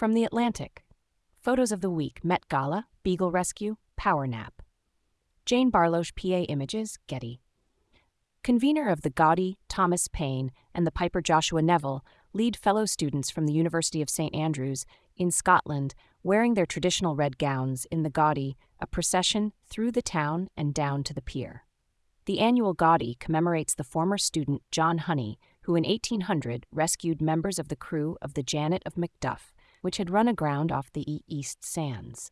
From The Atlantic. Photos of the week: Met Gala, Beagle Rescue, Power Nap. Jane Barlow, PA Images, Getty. Convener of the Gaudi, Thomas Paine, and the Piper Joshua Neville lead fellow students from the University of St Andrews in Scotland, wearing their traditional red gowns, in the Gaudi, a procession through the town and down to the pier. The annual Gaudi commemorates the former student John Honey, who in 1800 rescued members of the crew of the Janet of Macduff, which had run aground off the East Sands.